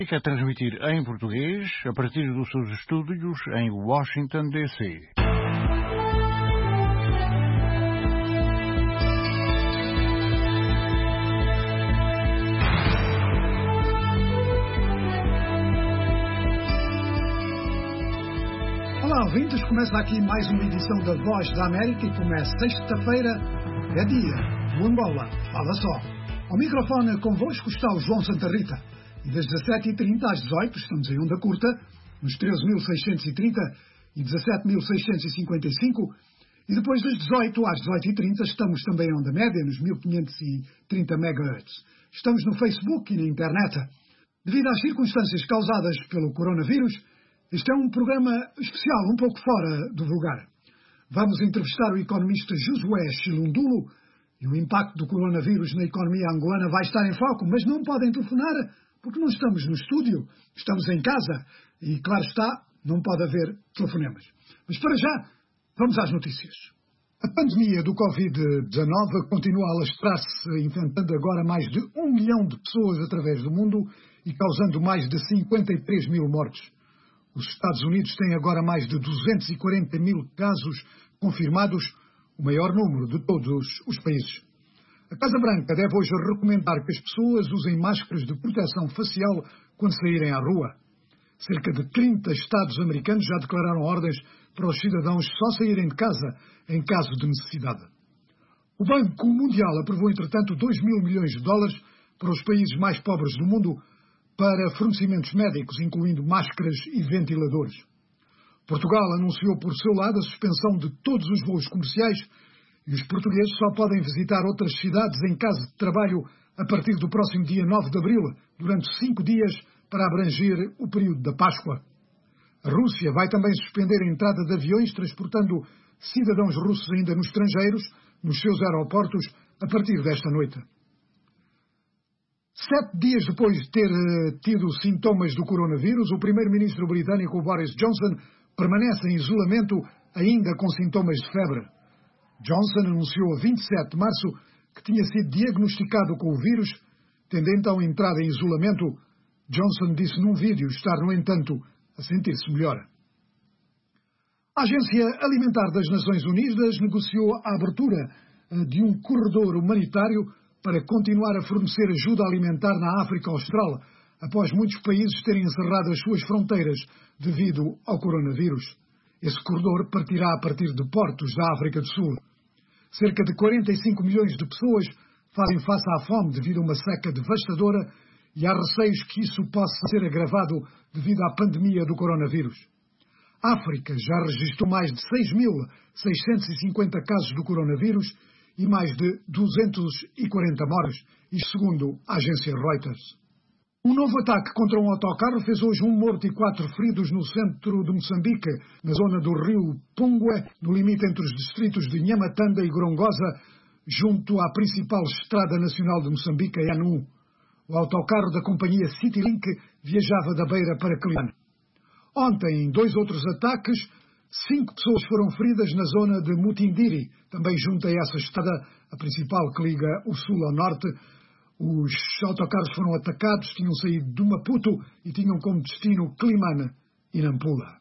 Fica a transmitir em português a partir dos seus estúdios em Washington, D.C. Olá, ouvintes, começa aqui mais uma edição da Voz da América e como é sexta-feira, é dia do Angola. Fala só. Ao microfone convosco está o João Santa Rita. E das 17h30 às 18h estamos em onda curta, nos 13.630 e 17.655. E depois das 18h às 18h30 estamos também em onda média, nos 1530 MHz. Estamos no Facebook e na internet. Devido às circunstâncias causadas pelo coronavírus, este é um programa especial, um pouco fora do vulgar. Vamos entrevistar o economista Josué Chilundulo e o impacto do coronavírus na economia angolana vai estar em foco, mas não podem telefonar porque não estamos no estúdio, estamos em casa e, claro está, não pode haver telefonemas. Mas para já, vamos às notícias. A pandemia do Covid-19 continua a alastrar-se, infectando agora mais de 1 milhão de pessoas através do mundo e causando mais de 53 mil mortes. Os Estados Unidos têm agora mais de 240 mil casos confirmados, o maior número de todos os países. A Casa Branca deve hoje recomendar que as pessoas usem máscaras de proteção facial quando saírem à rua. Cerca de 30 estados americanos já declararam ordens para os cidadãos só saírem de casa em caso de necessidade. O Banco Mundial aprovou, entretanto, 2 mil milhões de dólares para os países mais pobres do mundo para fornecimentos médicos, incluindo máscaras e ventiladores. Portugal anunciou por seu lado a suspensão de todos os voos comerciais e os portugueses só podem visitar outras cidades em caso de trabalho a partir do próximo dia 9 de abril, durante 5 dias, para abranger o período da Páscoa. A Rússia vai também suspender a entrada de aviões transportando cidadãos russos ainda nos estrangeiros, nos seus aeroportos, a partir desta noite. 7 dias depois de ter tido sintomas do coronavírus, o primeiro-ministro britânico Boris Johnson permanece em isolamento ainda com sintomas de febre. Johnson anunciou a 27 de março que tinha sido diagnosticado com o vírus, tendo então entrado em isolamento. Johnson disse num vídeo estar, no entanto, a sentir-se melhor. A Agência Alimentar das Nações Unidas negociou a abertura de um corredor humanitário para continuar a fornecer ajuda alimentar na África Austral, após muitos países terem encerrado as suas fronteiras devido ao coronavírus. Esse corredor partirá a partir de portos da África do Sul. Cerca de 45 milhões de pessoas fazem face à fome devido a uma seca devastadora e há receios que isso possa ser agravado devido à pandemia do coronavírus. A África já registrou mais de 6.650 casos do coronavírus e mais de 240 mortes, isto segundo a agência Reuters. Um novo ataque contra um autocarro fez hoje 1 morto e 4 feridos no centro de Moçambique, na zona do rio Pungue, no limite entre os distritos de Nhamatanda e Gorongosa, junto à principal estrada nacional de Moçambique, a ANU. O autocarro da companhia Citylink viajava da Beira para Quelimane. Ontem, em 2 outros ataques, 5 pessoas foram feridas na zona de Mutindiri, também junto a essa estrada, a principal que liga o sul ao norte. Os autocarros foram atacados, tinham saído de Maputo e tinham como destino Quelimane e Nampula.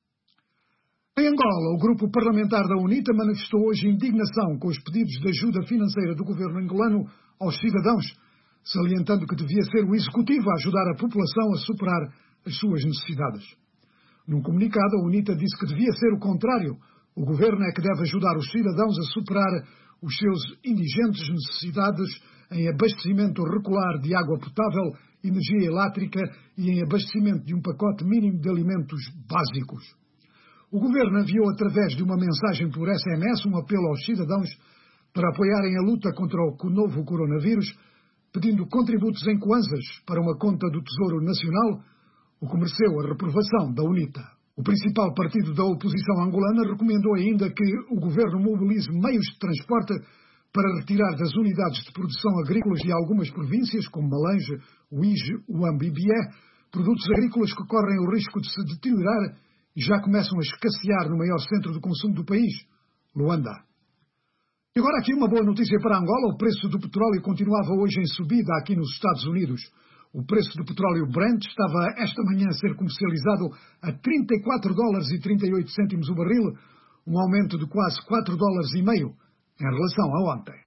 Em Angola, o grupo parlamentar da UNITA manifestou hoje indignação com os pedidos de ajuda financeira do governo angolano aos cidadãos, salientando que devia ser o executivo a ajudar a população a superar as suas necessidades. Num comunicado, a UNITA disse que devia ser o contrário. O governo é que deve ajudar os cidadãos a superar os seus indigentes necessidades em abastecimento regular de água potável, energia elétrica e em abastecimento de um pacote mínimo de alimentos básicos. O governo enviou através de uma mensagem por SMS um apelo aos cidadãos para apoiarem a luta contra o novo coronavírus, pedindo contributos em kwanzas para uma conta do Tesouro Nacional, o que mereceu a reprovação da UNITA. O principal partido da oposição angolana recomendou ainda que o governo mobilize meios de transporte para retirar das unidades de produção agrícolas de algumas províncias, como Malange, Uíge, Uambe e Bié, produtos agrícolas que correm o risco de se deteriorar e já começam a escassear no maior centro de consumo do país, Luanda. E agora aqui uma boa notícia para Angola. O preço do petróleo continuava hoje em subida aqui nos Estados Unidos. O preço do petróleo Brent estava esta manhã a ser comercializado a 34 dólares e 38 cêntimos o barril, um aumento de quase 4 dólares e meio em relação a ontem.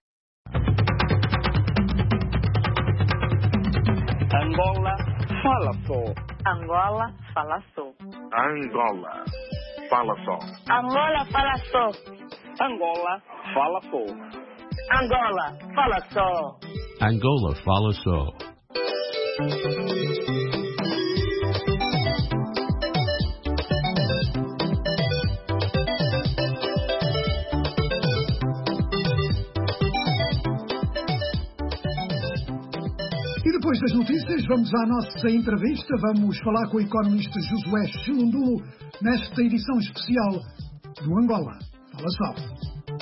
Angola fala só. Angola fala só. Angola fala só. Angola fala só. Angola fala só. Angola fala só. Angola fala só. E depois das notícias, vamos à nossa entrevista. Vamos falar com o economista Josué Chilundulo nesta edição especial do Angola Fala Só.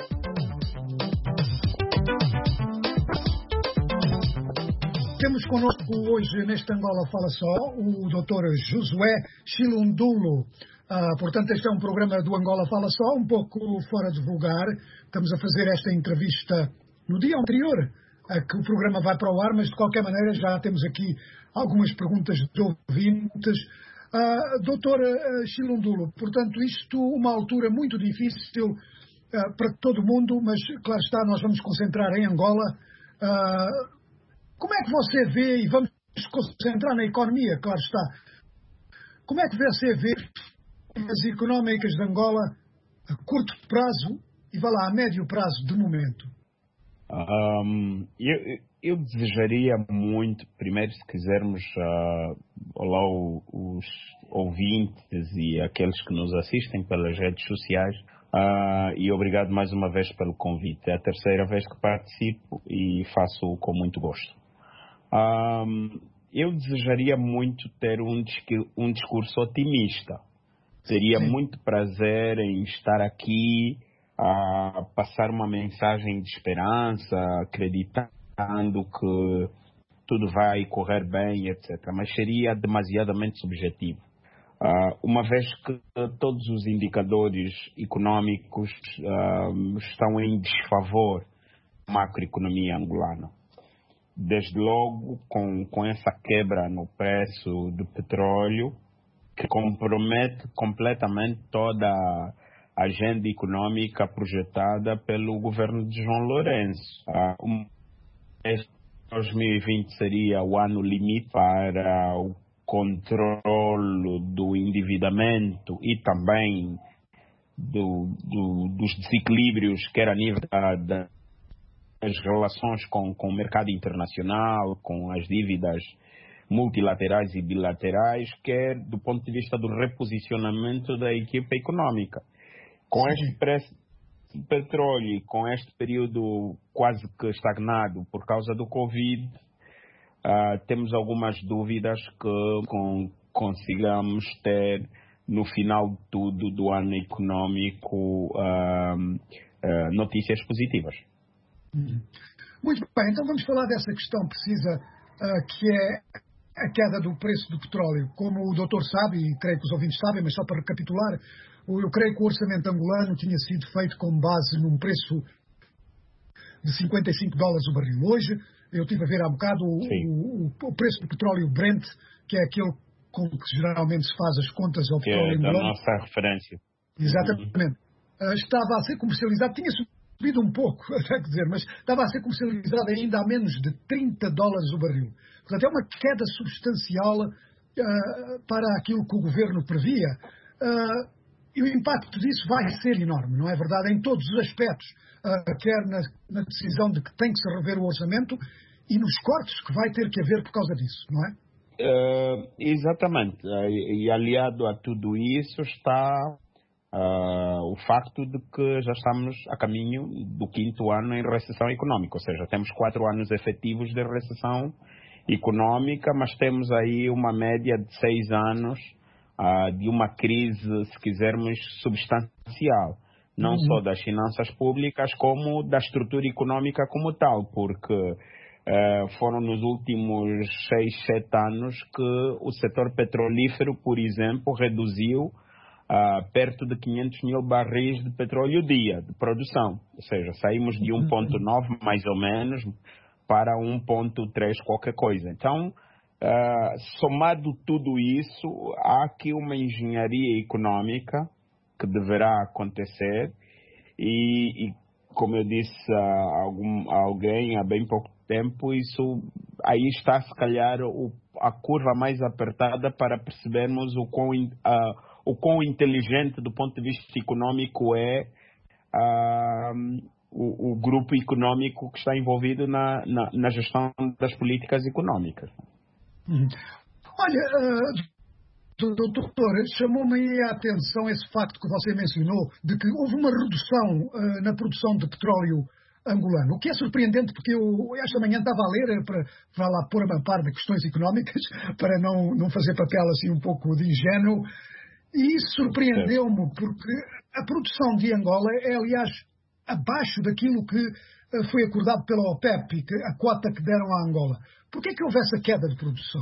Temos connosco hoje neste Angola Fala Só o Dr. Josué Chilundulo. Portanto, este é um programa do Angola Fala Só, um pouco fora de vulgar. Estamos a fazer esta entrevista no dia anterior a que o programa vai para o ar, mas de qualquer maneira já temos aqui algumas perguntas de ouvintes. Dr. Chilundulo, portanto, isto uma altura muito difícil para todo o mundo, mas claro está, nós vamos concentrar em Angola. Como é que você vê, e vamos concentrar na economia, claro está, como é que você vê as económicas de Angola a curto prazo e vá lá a médio prazo de momento? Eu desejaria muito, primeiro, se quisermos, olá os ouvintes e aqueles que nos assistem pelas redes sociais, e obrigado mais uma vez pelo convite. É a terceira vez que participo e faço com muito gosto. Eu desejaria muito ter um discurso otimista. Teria muito prazer em estar aqui a passar uma mensagem de esperança, acreditando que tudo vai correr bem, etc. Mas seria demasiadamente subjetivo. Uma vez que todos os indicadores económicos estão em desfavor da macroeconomia angolana. Desde logo com essa quebra no preço do petróleo, que compromete completamente toda a agenda econômica projetada pelo governo de João Lourenço. 2020 seria o ano limite para o controle do endividamento e também dos desequilíbrios, quer a nível das relações com o mercado internacional, com as dívidas multilaterais e bilaterais, quer do ponto de vista do reposicionamento da equipa econômica. Com este preço de petróleo e com este período quase que estagnado por causa do Covid, temos algumas dúvidas que consigamos ter no final de tudo do ano econômico notícias positivas. Muito bem, então vamos falar dessa questão precisa, que é a queda do preço do petróleo. Como o doutor sabe, e creio que os ouvintes sabem, mas só para recapitular, eu creio que o orçamento angolano tinha sido feito com base num preço de 55 dólares o barril. Hoje, eu estive a ver há bocado o preço do petróleo Brent, que é aquele com que geralmente se faz as contas ao petróleo angolano. É a nossa referência. Exatamente. Estava a ser comercializado, tinha subido um pouco, quer dizer, mas estava a ser comercializado ainda a menos de 30 dólares o barril. Portanto, é uma queda substancial para aquilo que o governo previa. E o impacto disso vai ser enorme, não é verdade? Em todos os aspectos, quer na decisão de que tem que se rever o orçamento e nos cortes que vai ter que haver por causa disso, não é? Exatamente. E aliado a tudo isso está o facto de que já estamos a caminho do 5º ano em recessão económica, ou seja, temos 4 anos efetivos de recessão económica, mas temos aí uma média de 6 anos de uma crise, se quisermos, substancial, não só das finanças públicas, como da estrutura económica como tal, porque foram nos últimos 6, 7 anos que o setor petrolífero, por exemplo, reduziu perto de 500 mil barris de petróleo dia de produção. Ou seja, saímos de 1,9 mais ou menos para 1,3 qualquer coisa. Então, Somado tudo isso, há aqui uma engenharia econômica que deverá acontecer e como eu disse a alguém há bem pouco tempo, isso aí está se calhar a curva mais apertada para percebermos o quão inteligente do ponto de vista econômico é o grupo econômico que está envolvido na gestão das políticas econômicas. Olha, doutor, chamou-me aí a atenção esse facto que você mencionou, de que houve uma redução na produção de petróleo angolano, o que é surpreendente, porque eu esta manhã estava a ler para lá pôr-me a par de questões económicas, para não fazer papel assim um pouco de ingênuo, e isso surpreendeu-me, porque a produção de Angola é, aliás, abaixo daquilo que foi acordado pela OPEP, e a cota que deram à Angola. Por que é que houve essa queda de produção?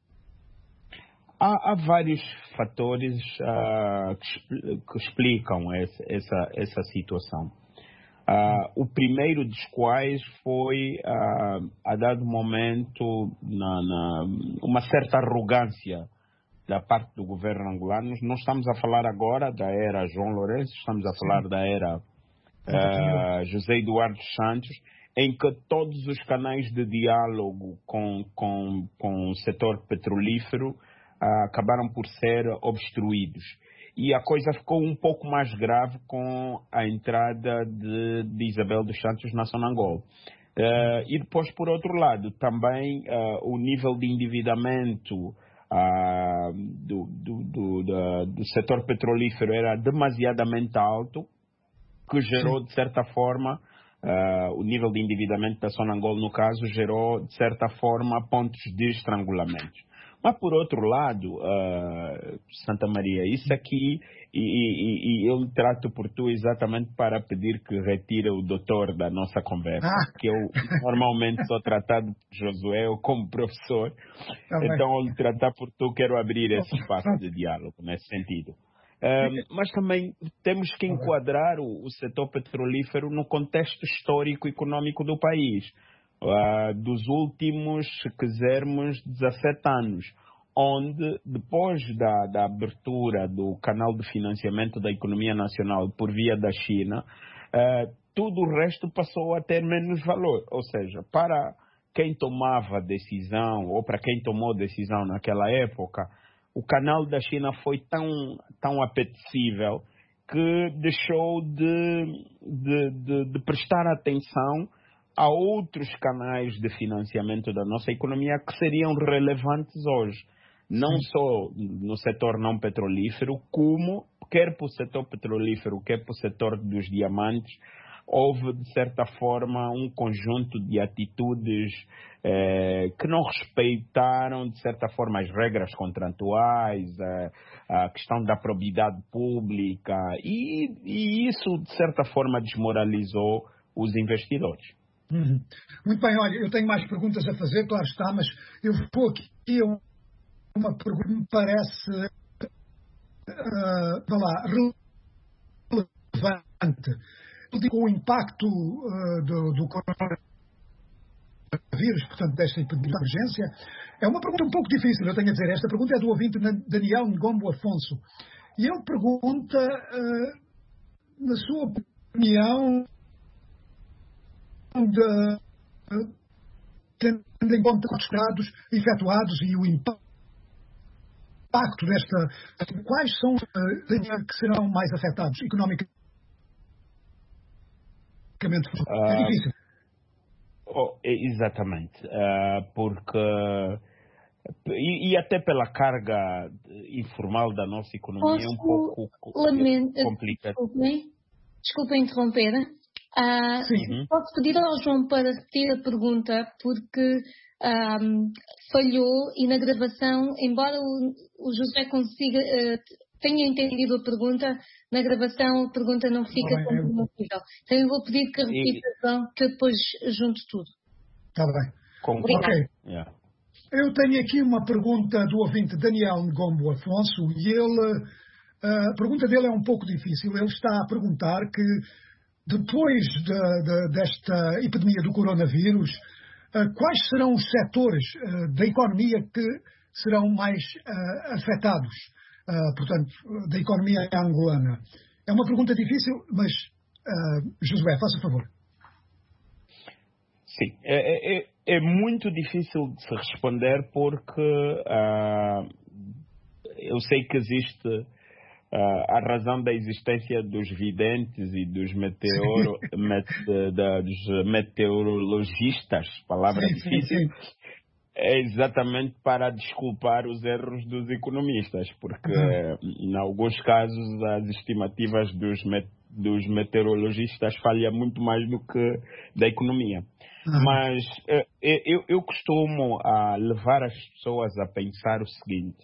Há vários fatores que explicam essa situação. O primeiro dos quais foi, a dado momento, uma certa arrogância da parte do governo angolano. Não estamos a falar agora da era João Lourenço, estamos a falar da era José Eduardo Santos, em que todos os canais de diálogo com o setor petrolífero acabaram por ser obstruídos. E a coisa ficou um pouco mais grave com a entrada de Isabel dos Santos na Sonangol. E depois, por outro lado, também o nível de endividamento do setor petrolífero era demasiadamente alto, que gerou, de certa forma, o nível de endividamento da Sonangol, no caso, gerou, de certa forma, pontos de estrangulamento. Mas, por outro lado, Santa Maria, isso aqui, e eu trato por tu exatamente para pedir que retire o doutor da nossa conversa, que eu normalmente sou tratado por Josué ou como professor, então ao lhe tratar por tu quero abrir esse espaço de diálogo nesse sentido. Mas também temos que enquadrar o setor petrolífero no contexto histórico e econômico do país. Dos últimos, se quisermos, 17 anos, onde, depois da abertura do canal de financiamento da economia nacional por via da China, tudo o resto passou a ter menos valor. Ou seja, para quem tomava decisão, ou para quem tomou decisão naquela época, o canal da China foi tão apetecível que deixou de prestar atenção a outros canais de financiamento da nossa economia que seriam relevantes hoje. Não só no setor não petrolífero, como quer para o setor petrolífero, quer para o setor dos diamantes, houve, de certa forma, um conjunto de atitudes que não respeitaram, de certa forma, as regras contratuais, a questão da probidade pública, e isso, de certa forma, desmoralizou os investidores. Muito bem, olha, eu tenho mais perguntas a fazer, claro está, mas eu vou aqui a uma pergunta que me parece relevante. Com o impacto do coronavírus, portanto, desta epidemia de emergência, é uma pergunta um pouco difícil, eu tenho a dizer. Esta pergunta é do ouvinte Daniel Ngombo Afonso. E ele pergunta, na sua opinião, tendo em conta os dados efetuados e o impacto desta, quais são que serão mais afetados economicamente? É difícil. Exatamente, porque e até pela carga informal da nossa economia é um pouco complicado. Desculpem interromper. Posso pedir ao João para repetir a pergunta, porque falhou e na gravação, embora o José consiga tenha entendido a pergunta, na gravação a pergunta não fica compreensível. Então eu vou pedir que repita, que eu depois junto tudo. Está bem. Ok. Yeah. Eu tenho aqui uma pergunta do ouvinte Daniel Ngombo Afonso e a pergunta dele é um pouco difícil. Ele está a perguntar que depois desta epidemia do coronavírus, quais serão os setores da economia que serão mais afetados, portanto, da economia angolana? É uma pergunta difícil, mas, Josué, faça favor. Sim, é muito difícil de se responder porque eu sei que existe a razão da existência dos videntes e dos meteorologistas, palavra difícil, é exatamente para desculpar os erros dos economistas, porque em alguns casos as estimativas dos meteorologistas falham muito mais do que da economia. Mas eu costumo levar as pessoas a pensar o seguinte: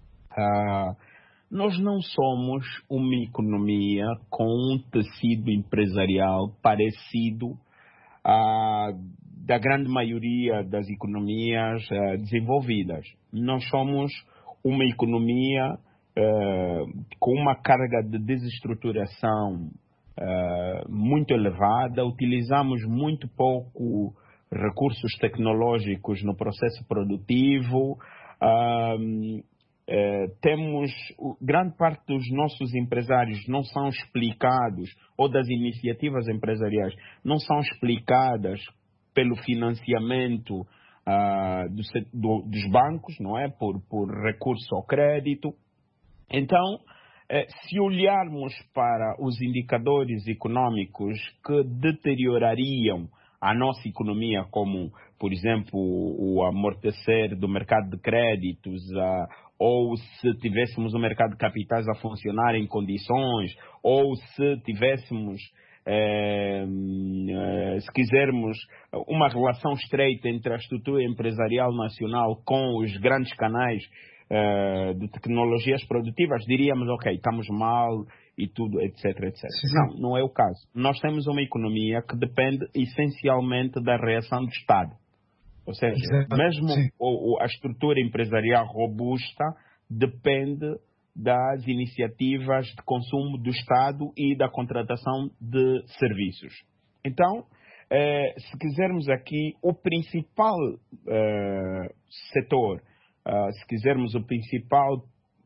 nós não somos uma economia com um tecido empresarial parecido da grande maioria das economias desenvolvidas. Nós somos uma economia com uma carga de desestruturação muito elevada, utilizamos muito pouco recursos tecnológicos no processo produtivo, temos grande parte dos nossos empresários não são explicados, ou das iniciativas empresariais não são explicadas pelo financiamento dos bancos, não é? Por recurso ao crédito. Então, se olharmos para os indicadores econômicos que deteriorariam a nossa economia, como, por exemplo, o amortecer do mercado de créditos, ou se tivéssemos o mercado de capitais a funcionar em condições, ou se tivéssemos, se quisermos, uma relação estreita entre a estrutura empresarial nacional com os grandes canais de tecnologias produtivas, diríamos, ok, estamos mal e tudo, etc, etc. Não é o caso. Nós temos uma economia que depende essencialmente da reação do Estado. Ou seja, mesmo a estrutura empresarial robusta depende das iniciativas de consumo do Estado e da contratação de serviços. Então, se quisermos aqui, o principal setor, se quisermos o principal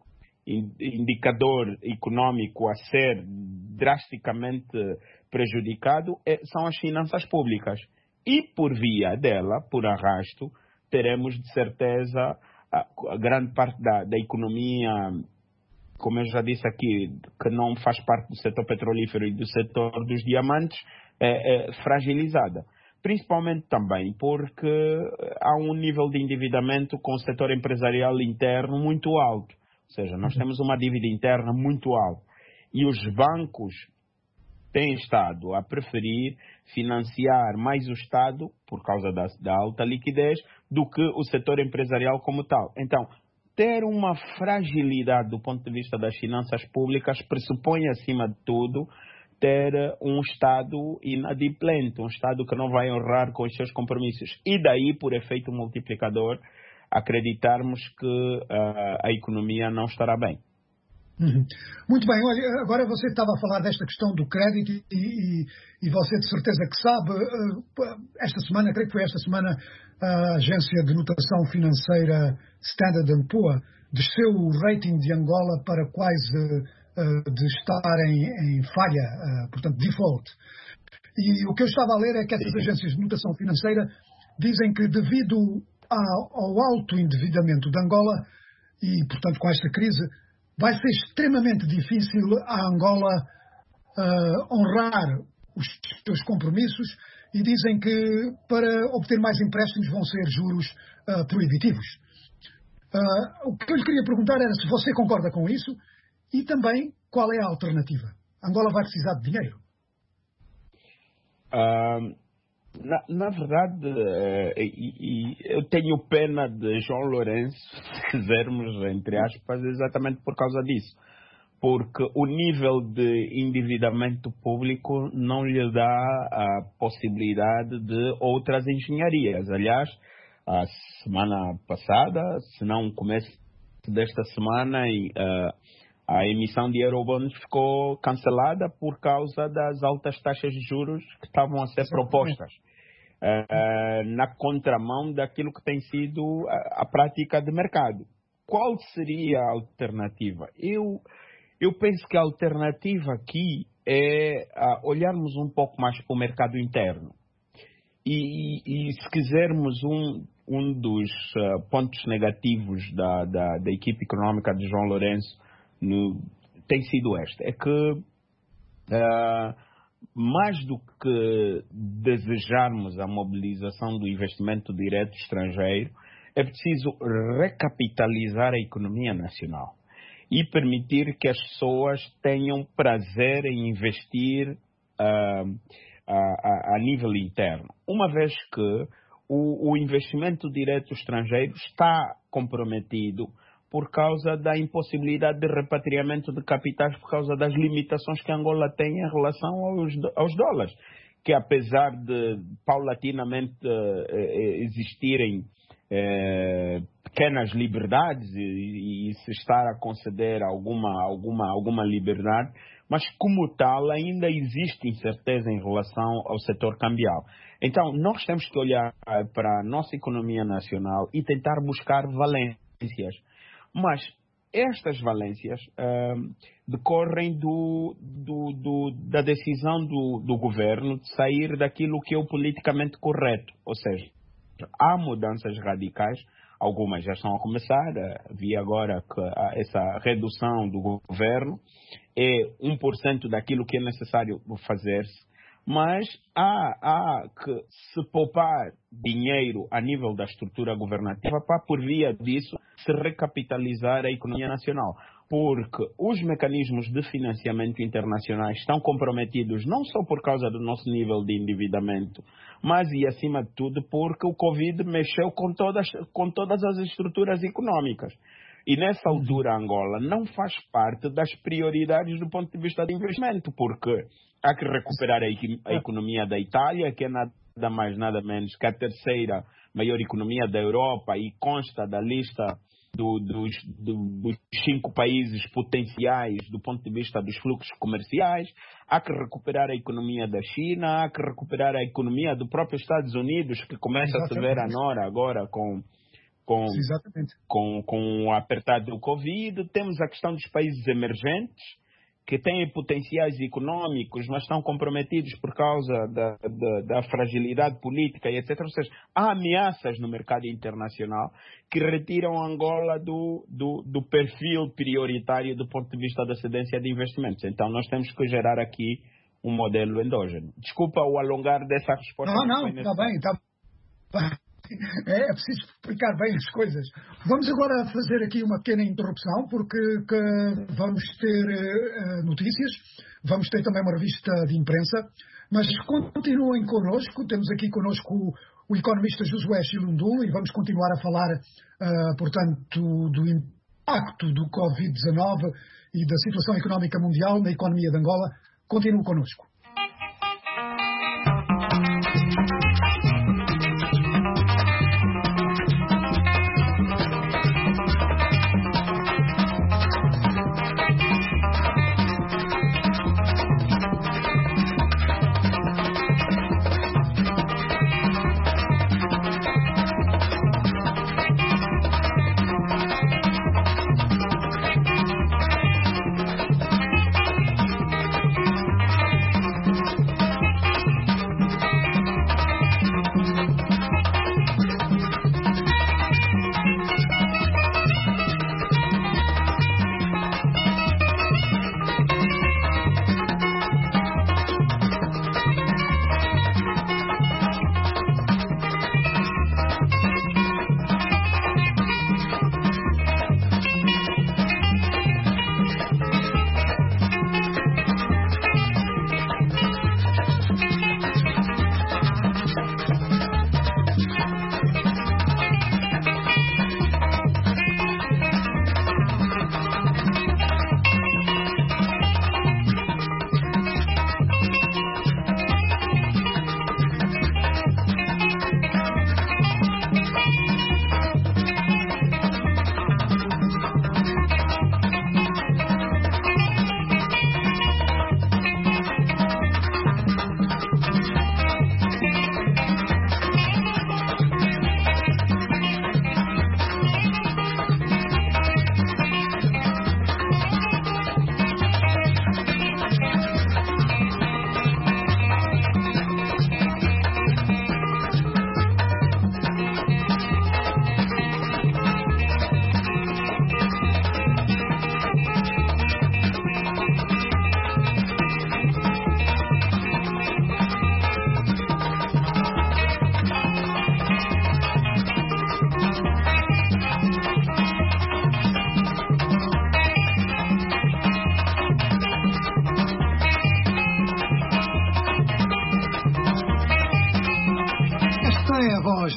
indicador econômico a ser drasticamente prejudicado são as finanças públicas. E por via dela, por arrasto, teremos de certeza a grande parte da economia, como eu já disse aqui, que não faz parte do setor petrolífero e do setor dos diamantes, fragilizada. Principalmente também porque há um nível de endividamento com o setor empresarial interno muito alto. Ou seja, nós temos uma dívida interna muito alta. E os bancos têm estado a preferir financiar mais o Estado, por causa da alta liquidez, do que o setor empresarial como tal. Então, ter uma fragilidade do ponto de vista das finanças públicas pressupõe, acima de tudo, ter um Estado inadimplente, um Estado que não vai honrar com os seus compromissos. E daí, por efeito multiplicador, acreditarmos que a economia não estará bem. Muito bem, olha, agora você estava a falar desta questão do crédito e você de certeza que sabe, esta semana, creio que foi esta semana, a agência de notação financeira Standard & Poor's desceu o rating de Angola para quase de estar em falha, portanto, default. E o que eu estava a ler é que essas agências de notação financeira dizem que devido ao alto endividamento de Angola e, portanto, com esta crise, vai ser extremamente difícil a Angola honrar os seus compromissos e dizem que para obter mais empréstimos vão ser juros proibitivos. O que eu lhe queria perguntar era se você concorda com isso e também qual é a alternativa. Angola vai precisar de dinheiro? Na verdade, eu tenho pena de João Lourenço, se quisermos, entre aspas, exatamente por causa disso. Porque o nível de endividamento público não lhe dá a possibilidade de outras engenharias. Aliás, a semana passada, se não começo desta semana, a emissão de eurobonds ficou cancelada por causa das altas taxas de juros que estavam a ser propostas. na contramão daquilo que tem sido a prática de mercado. Qual seria a alternativa? Eu penso que a alternativa aqui é olharmos um pouco mais para o mercado interno. E se quisermos um dos pontos negativos da equipe econômica de João Lourenço tem sido este. É que mais do que desejarmos a mobilização do investimento direto estrangeiro, é preciso recapitalizar a economia nacional e permitir que as pessoas tenham prazer em investir a nível interno. Uma vez que o investimento direto estrangeiro está comprometido por causa da impossibilidade de repatriamento de capitais por causa das limitações que Angola tem em relação aos dólares, que apesar de paulatinamente existirem pequenas liberdades e se estar a conceder alguma liberdade, mas como tal ainda existe incerteza em relação ao setor cambial. Então nós temos que olhar para a nossa economia nacional e tentar buscar valências. Mas estas valências decorrem da decisão do governo de sair daquilo que é o politicamente correto. Ou seja, há mudanças radicais, algumas já estão a começar. Vi agora que essa redução do governo é 1% daquilo que é necessário fazer-se. Mas há que se poupar dinheiro a nível da estrutura governativa para, por via disso, se recapitalizar a economia nacional. Porque os mecanismos de financiamento internacionais estão comprometidos não só por causa do nosso nível de endividamento, mas e acima de tudo porque o Covid mexeu com todas as estruturas económicas. E nessa altura Angola não faz parte das prioridades do ponto de vista de investimento, porque há que recuperar a economia da Itália, que é nada mais nada menos que a terceira maior economia da Europa e consta da lista dos 5 países potenciais do ponto de vista dos fluxos comerciais. Há que recuperar a economia da China, há que recuperar a economia do próprio Estados Unidos, que começa a se ver a nora agora com o apertado do Covid. Temos a questão dos países emergentes, que têm potenciais económicos, mas estão comprometidos por causa da fragilidade política e etc. Ou seja, há ameaças no mercado internacional que retiram Angola do perfil prioritário do ponto de vista da cedência de investimentos. Então, nós temos que gerar aqui um modelo endógeno. Desculpa o alongar dessa resposta. Não, está bem, está bem. É preciso explicar bem as coisas. Vamos agora fazer aqui uma pequena interrupção, porque vamos ter notícias, vamos ter também uma revista de imprensa, mas continuem connosco. Temos aqui connosco o economista Josué Chilundulo e vamos continuar a falar, portanto, do impacto do Covid-19 e da situação económica mundial na economia de Angola. Continuem connosco.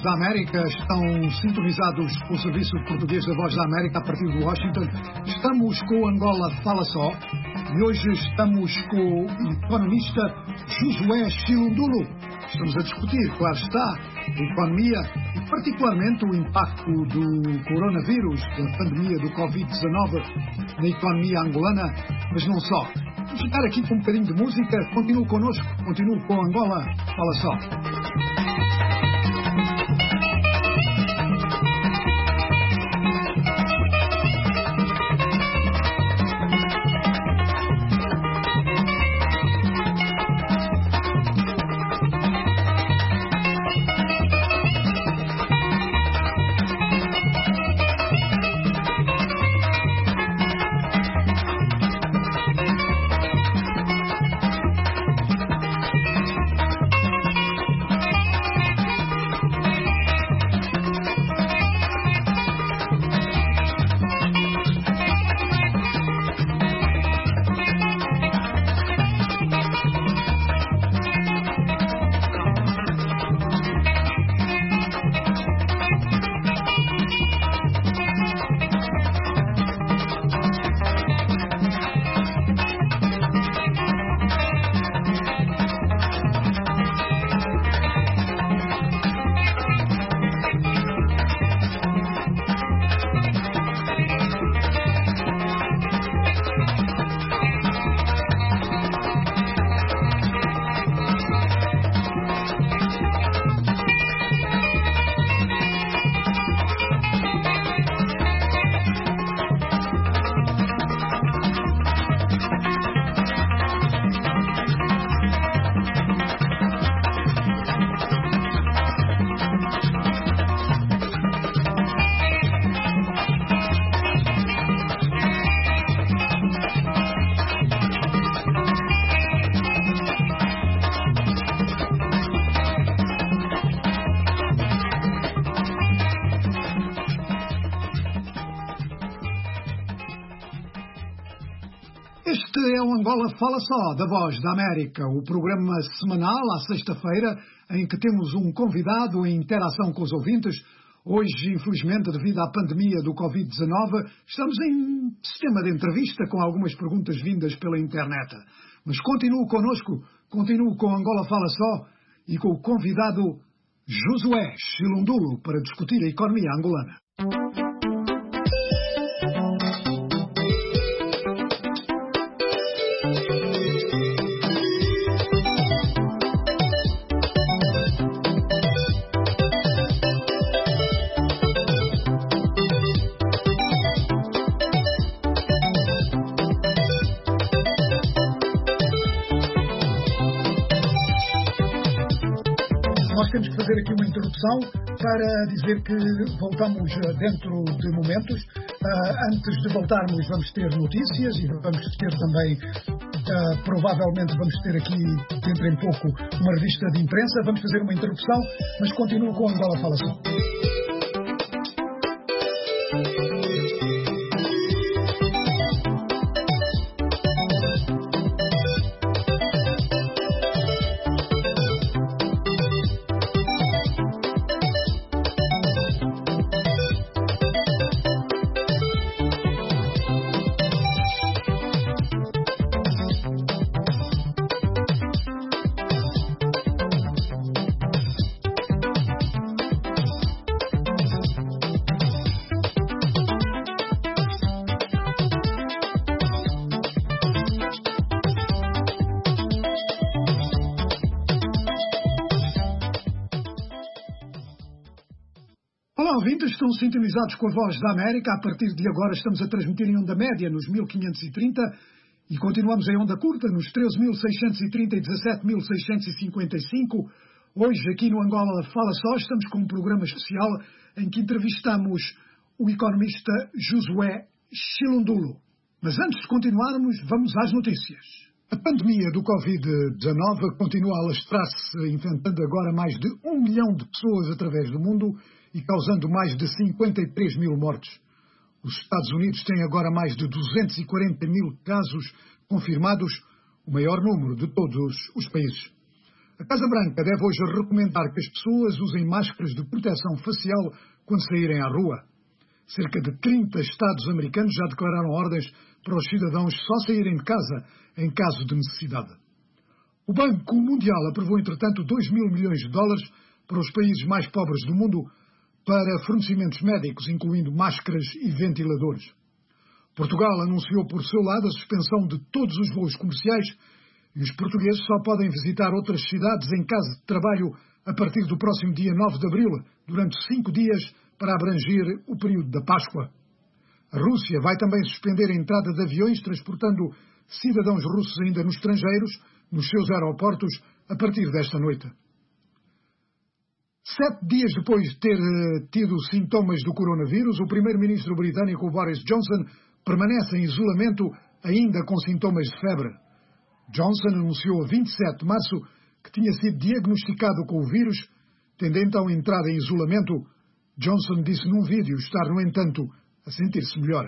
da América, estão sintonizados pelo Serviço Português da Voz da América a partir de Washington. Estamos com o Angola Fala Só e hoje estamos com o economista Josué Chilundulo. Estamos a discutir, claro está, a economia e particularmente o impacto do coronavírus, da pandemia do Covid-19 na economia angolana, mas não só. Vamos ficar aqui com um bocadinho de música. Continue connosco, continue com Angola Fala Só. Este é o Angola Fala Só, da Voz da América, o programa semanal, à sexta-feira, em que temos um convidado em interação com os ouvintes. Hoje, infelizmente, devido à pandemia do Covid-19, estamos em sistema de entrevista com algumas perguntas vindas pela internet. Mas continue connosco, continue com Angola Fala Só e com o convidado Josué Chilundulo para discutir a economia angolana. Temos que fazer aqui uma introdução para dizer que voltamos dentro de momentos. Antes de voltarmos vamos ter notícias e vamos ter também, provavelmente vamos ter aqui dentro em pouco uma revista de imprensa. Vamos fazer uma introdução, mas continuo com Angola Fala Só. Olá, ouvintes, estão sintonizados com a Voz da América. A partir de agora estamos a transmitir em onda média nos 1530 e continuamos em onda curta nos 13.630 e 17.655. Hoje, aqui no Angola Fala Só, estamos com um programa especial em que entrevistamos o economista Josué Chilundulo. Mas antes de continuarmos, vamos às notícias. A pandemia do Covid-19 continua a alastrar-se, infectando agora mais de 1 milhão de pessoas através do mundo e causando mais de 53 mil mortes. Os Estados Unidos têm agora mais de 240 mil casos confirmados, o maior número de todos os países. A Casa Branca deve hoje recomendar que as pessoas usem máscaras de proteção facial quando saírem à rua. Cerca de 30 estados americanos já declararam ordens para os cidadãos só saírem de casa em caso de necessidade. O Banco Mundial aprovou, entretanto, 2 mil milhões de dólares para os países mais pobres do mundo para fornecimentos médicos, incluindo máscaras e ventiladores. Portugal anunciou por seu lado a suspensão de todos os voos comerciais e os portugueses só podem visitar outras cidades em caso de trabalho a partir do próximo dia 9 de abril, durante 5 dias, para abranger o período da Páscoa. A Rússia vai também suspender a entrada de aviões transportando cidadãos russos ainda nos estrangeiros, nos seus aeroportos, a partir desta noite. 7 dias depois de ter tido sintomas do coronavírus, o primeiro-ministro britânico Boris Johnson permanece em isolamento, ainda com sintomas de febre. Johnson anunciou a 27 de março que tinha sido diagnosticado com o vírus. Tendo então entrado em isolamento, Johnson disse num vídeo estar, no entanto, a sentir-se melhor.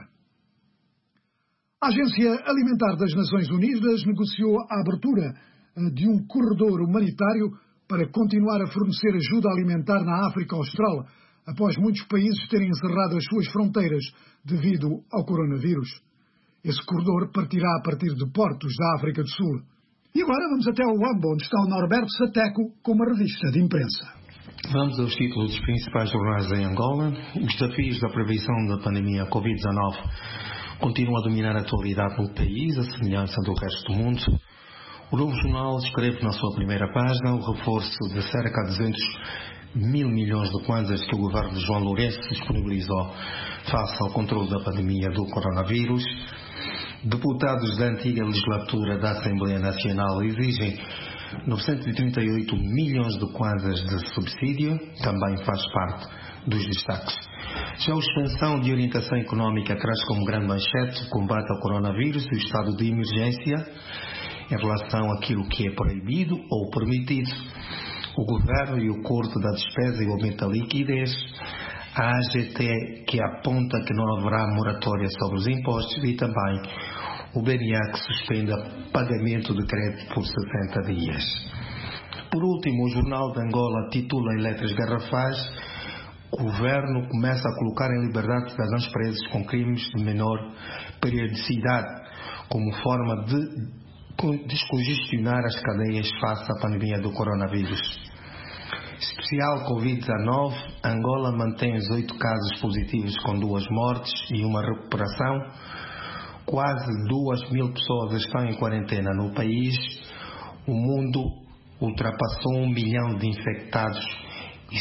A Agência Alimentar das Nações Unidas negociou a abertura de um corredor humanitário para continuar a fornecer ajuda alimentar na África Austral, após muitos países terem encerrado as suas fronteiras devido ao coronavírus. Esse corredor partirá a partir de portos da África do Sul. E agora vamos até ao Uambo, onde está o Norberto Sateco, com uma revista de imprensa. Vamos aos títulos dos principais jornais em Angola. Os desafios da prevenção da pandemia Covid-19 continuam a dominar a atualidade no país, a semelhança do resto do mundo. O Novo Jornal escreve na sua primeira página o reforço de cerca de 200 mil milhões de kwanzas que o governo de João Lourenço disponibilizou face ao controle da pandemia do coronavírus. Deputados da antiga legislatura da Assembleia Nacional exigem 938 milhões de kwanzas de subsídio, também faz parte dos destaques. Já a expansão de orientação económica traz como grande manchete o combate ao coronavírus e o estado de emergência em relação àquilo que é proibido ou permitido. O governo e o corte da despesa e o aumento da liquidez. A AGT que aponta que não haverá moratória sobre os impostos e também o BNA que suspende o pagamento de crédito por 60 dias. Por último, o Jornal de Angola titula em letras garrafais: o governo começa a colocar em liberdade cidadãos presos com crimes de menor periodicidade, como forma de descongestionar as cadeias face à pandemia do coronavírus. Especial Covid-19, Angola mantém os 8 casos positivos com 2 mortes e uma recuperação. Quase 2.000 pessoas estão em quarentena no país. O mundo ultrapassou 1 milhão de infectados e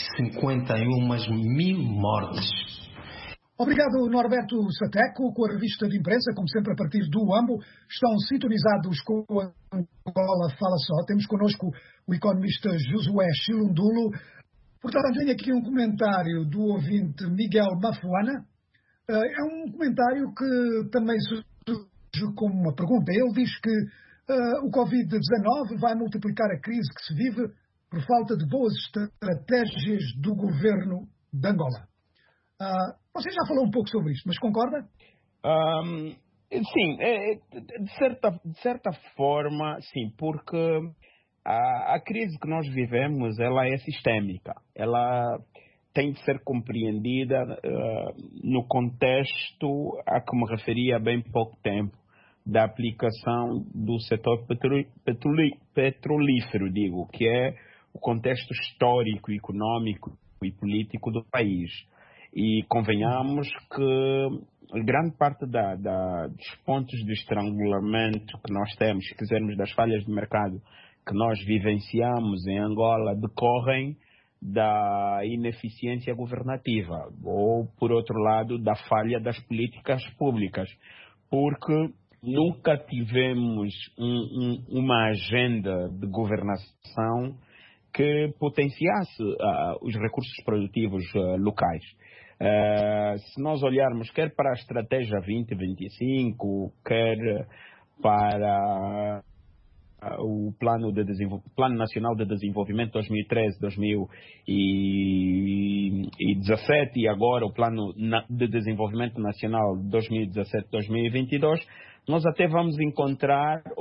51.000 mortes. Obrigado, Norberto Sateco, com a revista de imprensa, como sempre a partir do Uambo. Estão sintonizados com a Angola Fala Só. Temos connosco o economista Josué Chilundulo. Portanto, tenho aqui um comentário do ouvinte Miguel Mafuana. É um comentário que também surge como uma pergunta. Ele diz que o Covid-19 vai multiplicar a crise que se vive por falta de boas estratégias do governo de Angola. Você já falou um pouco sobre isto, mas concorda? Sim, de certa forma, sim, porque a crise que nós vivemos, ela é sistémica. Ela tem de ser compreendida no contexto a que me referi há bem pouco tempo, da aplicação do setor petrolífero, que é o contexto histórico, econômico e político do país. E convenhamos que grande parte dos pontos de estrangulamento que nós temos, se quisermos, das falhas de mercado que nós vivenciamos em Angola, decorrem da ineficiência governativa ou, por outro lado, da falha das políticas públicas, porque nunca tivemos uma agenda de governação que potenciasse os recursos produtivos locais. Se nós olharmos quer para a Estratégia 2025, quer para o Plano Nacional de Desenvolvimento 2013-2017 e agora o Plano de Desenvolvimento Nacional 2017-2022, nós até vamos encontrar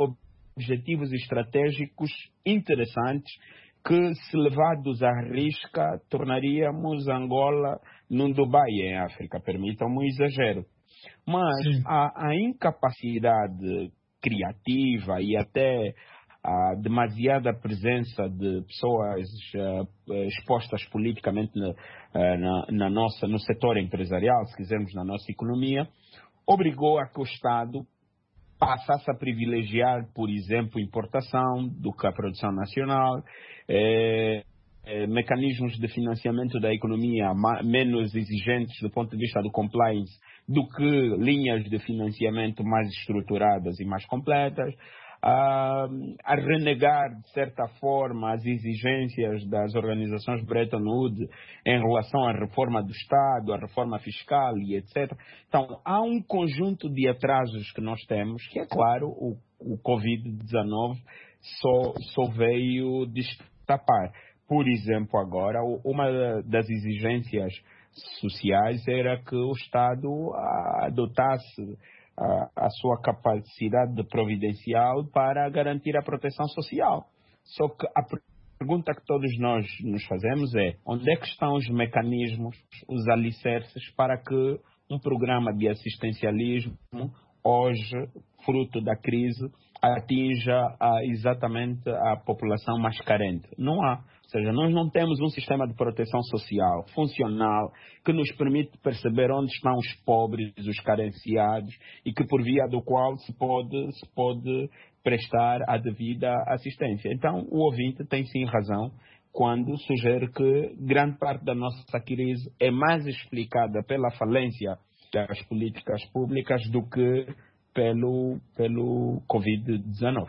objetivos estratégicos interessantes que, se levados à risca, tornaríamos Angola num Dubai em África, permitam-me o exagero. Mas a incapacidade criativa e até a demasiada presença de pessoas expostas politicamente no setor empresarial, se quisermos, na nossa economia, obrigou a que o Estado passasse a privilegiar, por exemplo, importação do que a produção nacional, mecanismos de financiamento da economia menos exigentes do ponto de vista do compliance do que linhas de financiamento mais estruturadas e mais completas, a renegar, de certa forma, as exigências das organizações Bretton Woods em relação à reforma do Estado, à reforma fiscal e etc. Então, há um conjunto de atrasos que nós temos, que é claro, o Covid-19 só veio destapar. Por exemplo, agora, uma das exigências sociais era que o Estado adotasse a sua capacidade de providencial para garantir a proteção social. Só que a pergunta que todos nós nos fazemos é: onde é que estão os mecanismos, os alicerces para que um programa de assistencialismo, hoje, fruto da crise, atinja exatamente a população mais carente? Não há. Ou seja, nós não temos um sistema de proteção social funcional que nos permite perceber onde estão os pobres, os carenciados e que por via do qual se pode prestar a devida assistência. Então, o ouvinte tem sim razão quando sugere que grande parte da nossa crise é mais explicada pela falência das políticas públicas do que pelo Covid-19.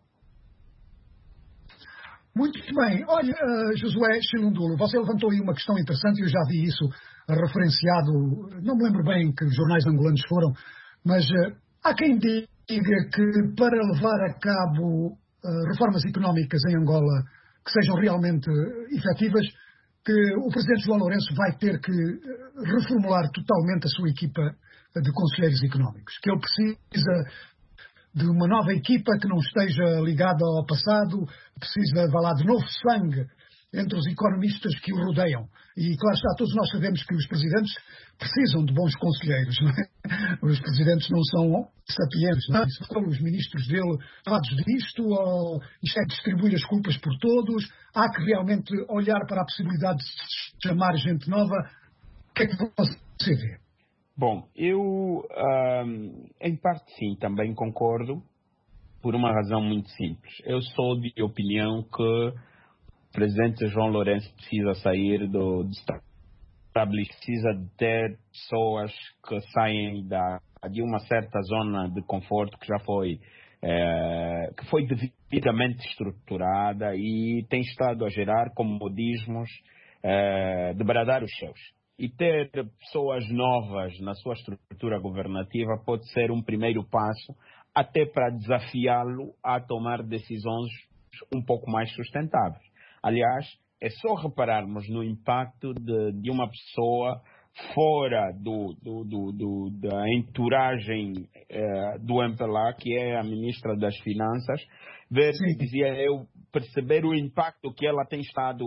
Muito bem. Olha, Josué Chilundulo, você levantou aí uma questão interessante e eu já vi isso referenciado, não me lembro bem que jornais angolanos foram, mas há quem diga que para levar a cabo reformas económicas em Angola que sejam realmente efetivas, que o Presidente João Lourenço vai ter que reformular totalmente a sua equipa de conselheiros económicos, que ele precisa de uma nova equipa que não esteja ligada ao passado, precisa, de novo sangue entre os economistas que o rodeiam. E, claro está, todos nós sabemos que os presidentes precisam de bons conselheiros, não é? Os presidentes não são sapientes, não é? São os ministros dele falados disto, ou isto é distribuir as culpas por todos. Há que realmente olhar para a possibilidade de chamar gente nova. O que é que você vê? Bom, eu, em parte sim, também concordo, por uma razão muito simples. Eu sou de opinião que o presidente João Lourenço precisa sair do Estado. Precisa de ter pessoas que saem de uma certa zona de conforto que já foi devidamente estruturada e tem estado a gerar comodismos de bradar os céus. E ter pessoas novas na sua estrutura governativa pode ser um primeiro passo até para desafiá-lo a tomar decisões um pouco mais sustentáveis. Aliás, é só repararmos no impacto de uma pessoa fora da entouragem do MPLA, que é a Ministra das Finanças, perceber o impacto que ela tem estado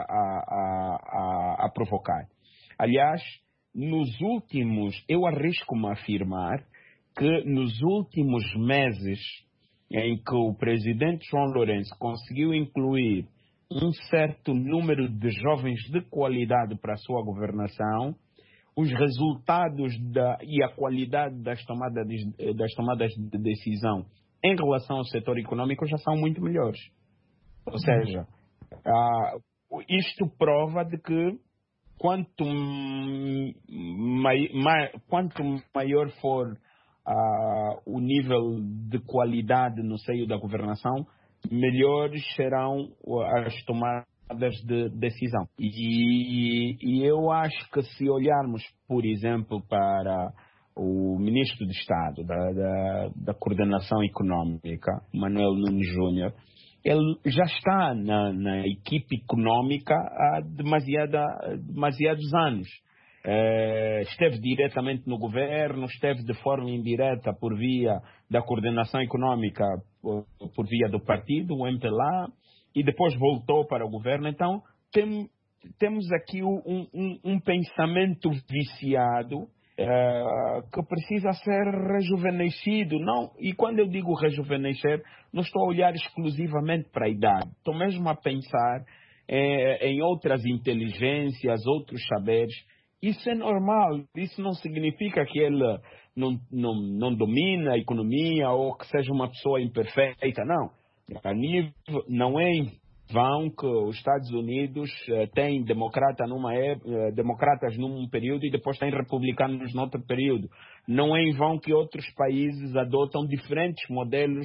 a provocar. Aliás, eu arrisco-me a afirmar que nos últimos meses em que o presidente João Lourenço conseguiu incluir um certo número de jovens de qualidade para a sua governação, os resultados e a qualidade das tomadas de decisão em relação ao setor econômico já são muito melhores. Ou seja, isto prova de que quanto maior for o nível de qualidade no seio da governação, melhores serão as tomadas de decisão. E eu acho que se olharmos, por exemplo, para o Ministro de Estado da Coordenação Económica, Manuel Nunes Júnior, ele já está na equipe económica há demasiados anos. esteve diretamente no governo, esteve de forma indireta por via da coordenação econômica, por via do partido, o MPLA, e depois voltou para o governo. Então, temos aqui um pensamento viciado que precisa ser rejuvenescido. Não, e quando eu digo rejuvenescer, não estou a olhar exclusivamente para a idade. Estou mesmo a pensar em outras inteligências, outros saberes. Isso é normal. Isso não significa que ele não domina a economia ou que seja uma pessoa imperfeita. Não. Não é em vão que os Estados Unidos têm democratas num período e depois têm republicanos no outro período. Não é em vão que outros países adotam diferentes modelos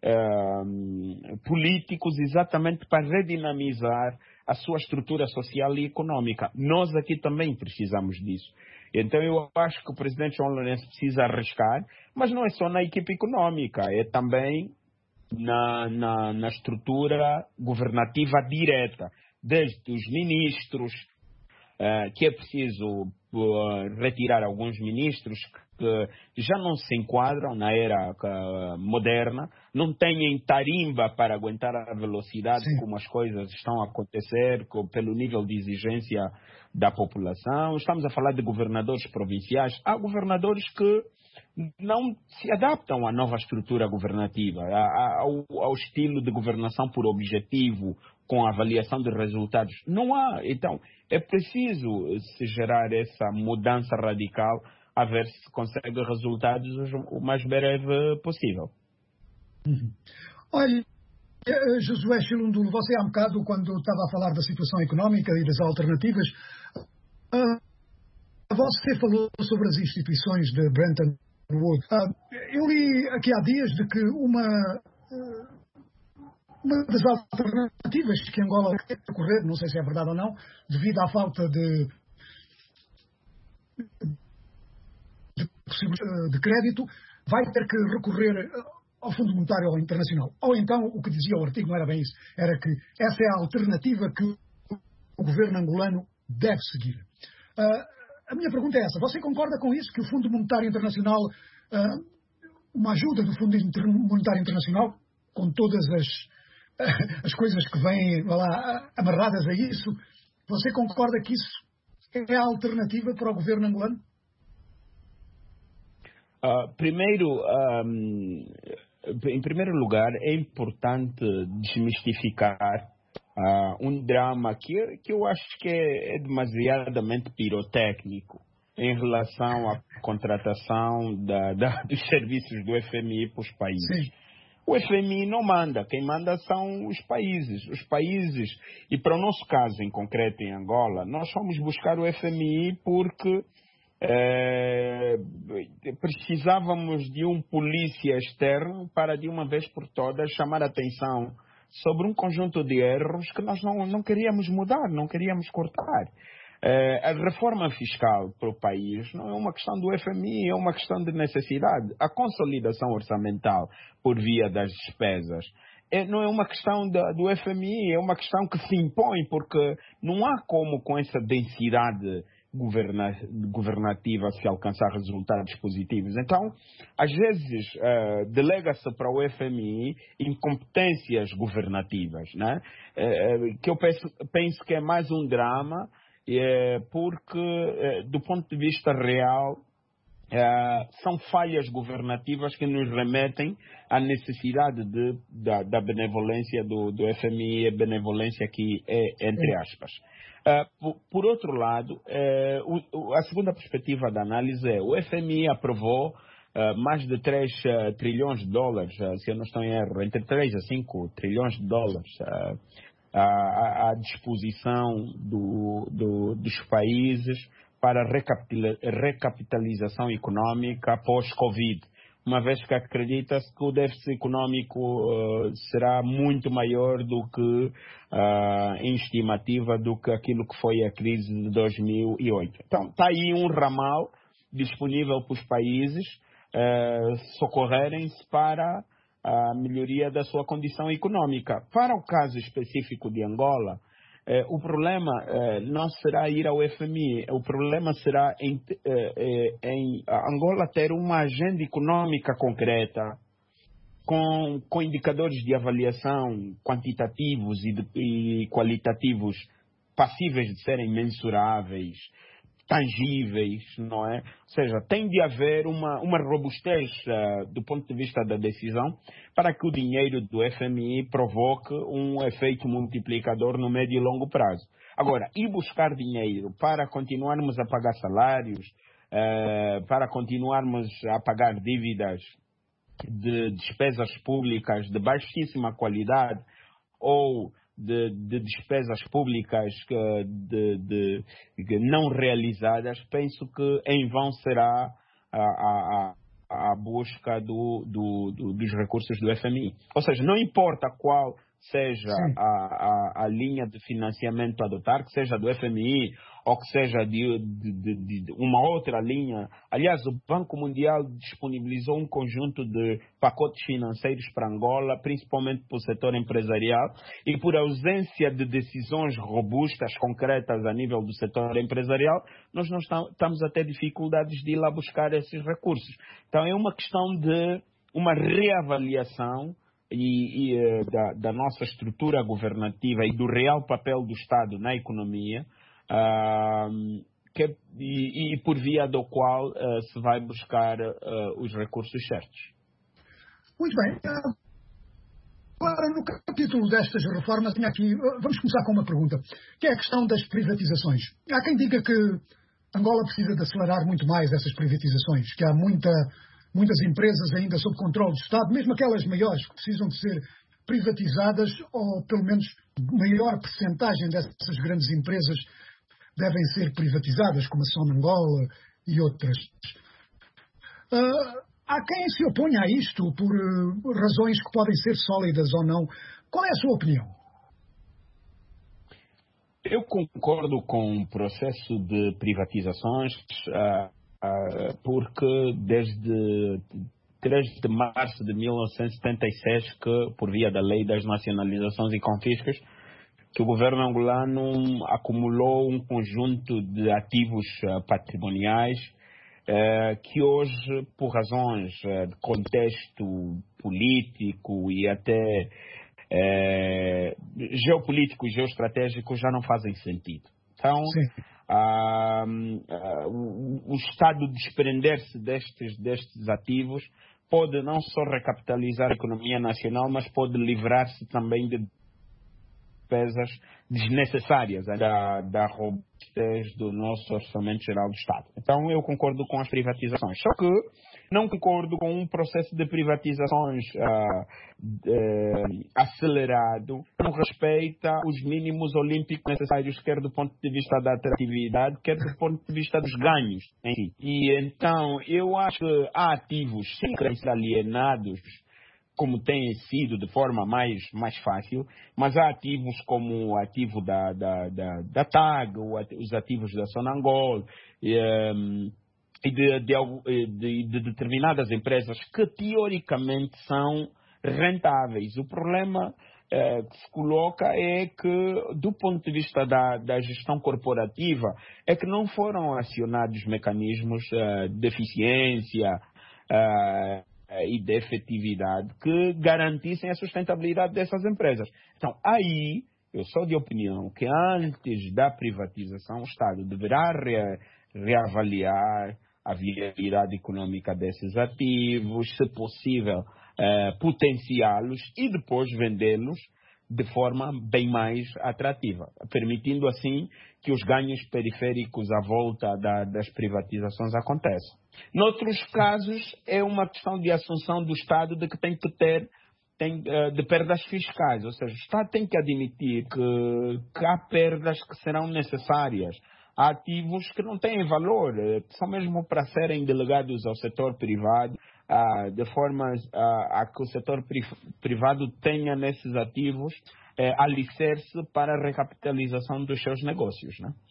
políticos exatamente para redinamizar a sua estrutura social e econômica. Nós aqui também precisamos disso. Então eu acho que o presidente João Lourenço precisa arriscar, mas não é só na equipe econômica, é também na estrutura governativa direta, desde os ministros, que é preciso retirar alguns ministros que já não se enquadram na era moderna, não têm tarimba para aguentar a velocidade como as coisas estão a acontecer, pelo nível de exigência da população. Estamos a falar de governadores provinciais. Há governadores que não se adaptam à nova estrutura governativa, ao estilo de governação por objetivo, com avaliação de resultados. Não há. Então, é preciso se gerar essa mudança radical a ver se consegue resultados o mais breve possível. Olha, Josué Chilundulo, você há um bocado, quando estava a falar da situação económica e das alternativas, você falou sobre as instituições de Bretton Woods. Eu li aqui há dias de que uma das alternativas que Angola quer recorrer, não sei se é verdade ou não, devido à falta de crédito, vai ter que recorrer ao Fundo Monetário Internacional. Ou então, o que dizia o artigo não era bem isso, era que essa é a alternativa que o governo angolano deve seguir. A minha pergunta é essa: você concorda com isso, que o Fundo Monetário Internacional, uma ajuda do Fundo Monetário Internacional, com todas as coisas que vêm lá amarradas a isso, você concorda que isso é a alternativa para o governo angolano? Em primeiro lugar, é importante desmistificar um drama que eu acho que é demasiadamente pirotécnico em relação à contratação dos serviços do FMI para os países. Sim. O FMI não manda, quem manda são os países. Os países, e para o nosso caso em concreto em Angola, nós fomos buscar o FMI porque precisávamos de um polícia externo para de uma vez por todas chamar a atenção sobre um conjunto de erros que nós não queríamos mudar, não queríamos cortar. A reforma fiscal para o país não é uma questão do FMI, é uma questão de necessidade. A consolidação orçamental por via das despesas não é uma questão do FMI, é uma questão que se impõe, porque não há como com essa densidade governativa se alcançar resultados positivos. Então, às vezes, delega-se para o FMI incompetências governativas, né? Que eu penso que é mais um drama, porque, do ponto de vista real, são falhas governativas que nos remetem à necessidade da benevolência do FMI, a benevolência aqui é entre aspas. Por outro lado, a segunda perspectiva da análise é: o FMI aprovou mais de 3 trilhões de dólares, se eu não estou em erro, entre 3 a 5 trilhões de dólares à disposição dos países para recapitalização econômica pós-Covid, uma vez que acredita-se que o déficit econômico será muito maior do que em estimativa do que aquilo que foi a crise de 2008. Então, está aí um ramal disponível para os países socorrerem-se para a melhoria da sua condição econômica. Para o caso específico de Angola, o problema não será ir ao FMI, o problema será em Angola ter uma agenda econômica concreta, com indicadores de avaliação quantitativos e qualitativos passíveis de serem mensuráveis, tangíveis, não é? Ou seja, tem de haver uma robustez do ponto de vista da decisão para que o dinheiro do FMI provoque um efeito multiplicador no médio e longo prazo. Agora, ir buscar dinheiro para continuarmos a pagar salários, para continuarmos a pagar dívidas de despesas públicas de baixíssima qualidade ou de despesas públicas não realizadas, penso que em vão será a busca dos recursos do FMI. Ou seja, não importa qual seja a linha de financiamento a adotar, que seja do FMI ou que seja de uma outra linha. Aliás, o Banco Mundial disponibilizou um conjunto de pacotes financeiros para Angola, principalmente para o setor empresarial, e por ausência de decisões robustas, concretas a nível do setor empresarial, nós não estamos a ter dificuldades de ir lá buscar esses recursos. Então é uma questão de uma reavaliação da nossa estrutura governativa e do real papel do Estado na economia, e por via do qual se vai buscar os recursos certos. Muito bem. Agora, no capítulo destas reformas, vamos começar com uma pergunta, que é a questão das privatizações. Há quem diga que Angola precisa de acelerar muito mais essas privatizações, que há muitas empresas ainda sob controle do Estado, mesmo aquelas maiores que precisam de ser privatizadas, ou pelo menos maior percentagem dessas grandes empresas devem ser privatizadas, como a Sonangol e outras. Há quem se oponha a isto por razões que podem ser sólidas ou não. Qual é a sua opinião? Eu concordo com o processo de privatizações, porque desde 3 de março de 1976, que por via da lei das nacionalizações e confiscas, que o governo angolano acumulou um conjunto de ativos patrimoniais que hoje, por razões de contexto político e até geopolítico e geoestratégico, já não fazem sentido. Então, o Estado desprender-se destes ativos pode não só recapitalizar a economia nacional, mas pode livrar-se também de despesas desnecessárias da robustez do nosso Orçamento Geral do Estado. Então eu concordo com as privatizações. Só que não concordo com um processo de privatizações acelerado, que não respeita os mínimos olímpicos necessários, quer do ponto de vista da atratividade, quer do ponto de vista dos ganhos em si. E então eu acho que há ativos sem ser alienados, como tem sido de forma mais fácil, mas há ativos como o ativo da TAG, os ativos da Sonangol e de determinadas empresas que teoricamente são rentáveis. O problema que se coloca é que, do ponto de vista da gestão corporativa, é que não foram acionados mecanismos de eficiência e de efetividade que garantissem a sustentabilidade dessas empresas. Então, aí, eu sou de opinião que antes da privatização o Estado deverá reavaliar a viabilidade econômica desses ativos, se possível, potenciá-los e depois vendê-los de forma bem mais atrativa, permitindo assim que os ganhos periféricos à volta das privatizações aconteçam. Noutros casos, é uma questão de assunção do Estado de que tem que ter de perdas fiscais, ou seja, o Estado tem que admitir que há perdas que serão necessárias. Há ativos que não têm valor, só mesmo para serem delegados ao setor privado, de forma a que o setor privado tenha nesses ativos alicerce para a recapitalização dos seus negócios, né?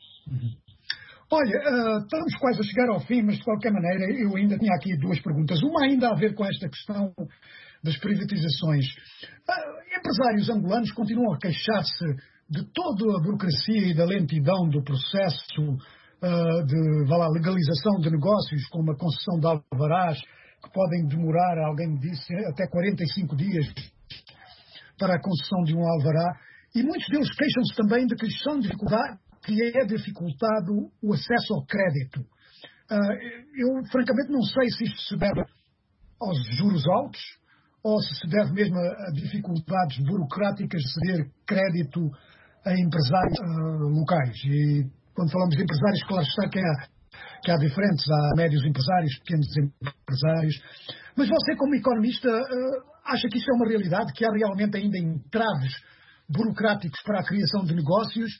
Olha, estamos quase a chegar ao fim, mas de qualquer maneira eu ainda tinha aqui duas perguntas. Uma ainda a ver com esta questão das privatizações. Empresários angolanos continuam a queixar-se de toda a burocracia e da lentidão do processo de legalização de negócios, como a concessão de alvarás, que podem demorar, alguém me disse, até 45 dias para a concessão de um alvará. E muitos deles queixam-se também de que lhes são dificuldade, que é dificultado o acesso ao crédito. Eu, francamente, não sei se isto se deve aos juros altos ou se deve mesmo a dificuldades burocráticas de ceder crédito a empresários locais. E quando falamos de empresários, claro está que há diferentes, há médios empresários, pequenos empresários. Mas você, como economista, acha que isso é uma realidade, que há realmente ainda entraves burocráticos para a criação de negócios?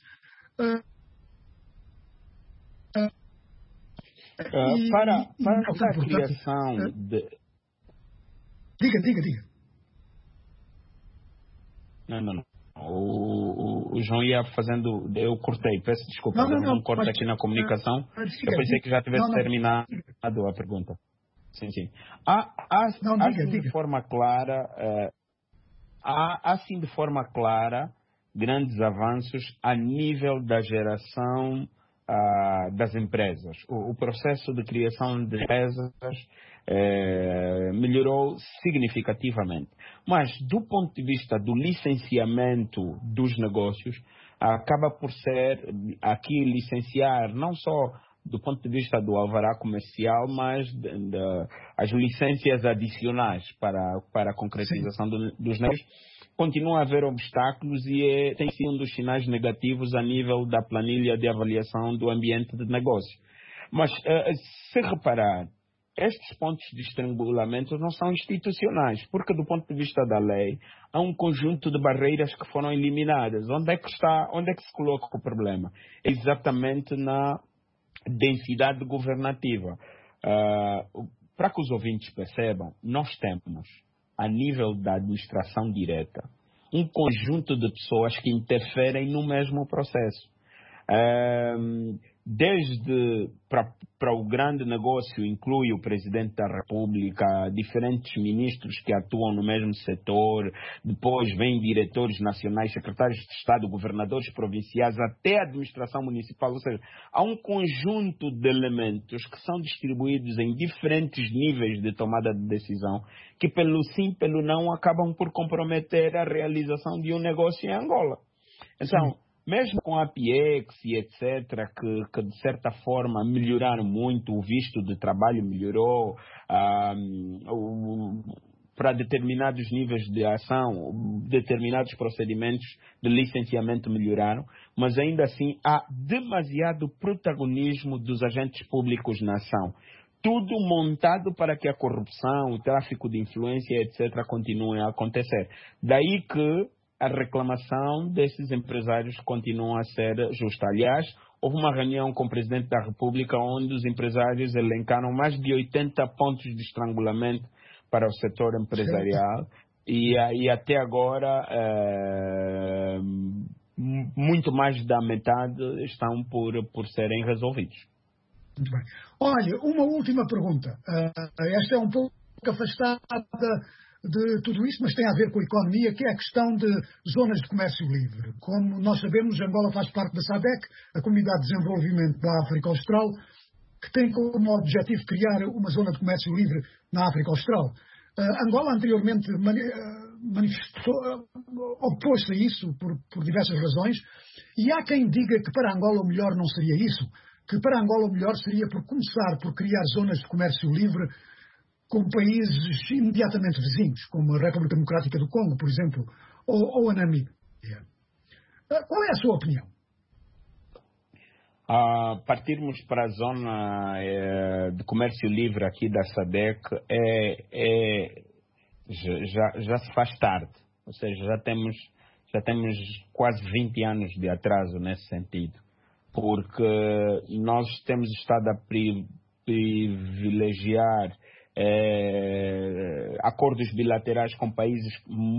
Para a criação de... Diga. Não. O João ia fazendo... Eu cortei, peço desculpa. Não corta aqui na comunicação. Eu pensei que já tivesse terminado a pergunta. Sim. Diga. De forma clara... Há sim de forma clara grandes avanços a nível da geração das empresas. O processo de criação de empresas melhorou significativamente. Mas, do ponto de vista do licenciamento dos negócios, acaba por ser aqui licenciar não só do ponto de vista do alvará comercial, mas as licenças adicionais para a concretização dos negócios. Continua a haver obstáculos e tem sido um dos sinais negativos a nível da planilha de avaliação do ambiente de negócio. Mas, se reparar, estes pontos de estrangulamento não são institucionais, porque do ponto de vista da lei, há um conjunto de barreiras que foram eliminadas. Onde é que se coloca o problema? Exatamente na densidade governativa. Para que os ouvintes percebam, nós temos, a nível da administração direta, um conjunto de pessoas que interferem no mesmo processo. Desde para o grande negócio, inclui o Presidente da República, diferentes ministros que atuam no mesmo setor, depois vêm diretores nacionais, secretários de Estado, governadores provinciais, até a administração municipal. Ou seja, há um conjunto de elementos que são distribuídos em diferentes níveis de tomada de decisão, que pelo sim, pelo não, acabam por comprometer a realização de um negócio em Angola. Então, mesmo com a PIEX e etc., que de certa forma melhoraram muito, o visto de trabalho melhorou, para determinados níveis de ação, determinados procedimentos de licenciamento melhoraram, mas ainda assim há demasiado protagonismo dos agentes públicos na ação. Tudo montado para que a corrupção, o tráfico de influência, etc., continuem a acontecer. Daí que a reclamação desses empresários continua a ser justa. Aliás, houve uma reunião com o Presidente da República onde os empresários elencaram mais de 80 pontos de estrangulamento para o setor empresarial e até agora muito mais da metade estão por serem resolvidos. Muito bem. Olha, uma última pergunta. Esta é um pouco afastada de tudo isto, mas tem a ver com a economia, que é a questão de zonas de comércio livre. Como nós sabemos, Angola faz parte da SADC, a Comunidade de Desenvolvimento da África Austral, que tem como objetivo criar uma zona de comércio livre na África Austral. Angola anteriormente opôs-se a isso por diversas razões, e há quem diga que para Angola o melhor não seria isso, que para Angola o melhor seria por começar por criar zonas de comércio livre com países imediatamente vizinhos, como a República Democrática do Congo, por exemplo, ou a Namíbia. Qual é a sua opinião? Partirmos para a zona de comércio livre aqui da SADC já se faz tarde. Ou seja, já temos quase 20 anos de atraso nesse sentido. Porque nós temos estado a privilegiar acordos bilaterais com países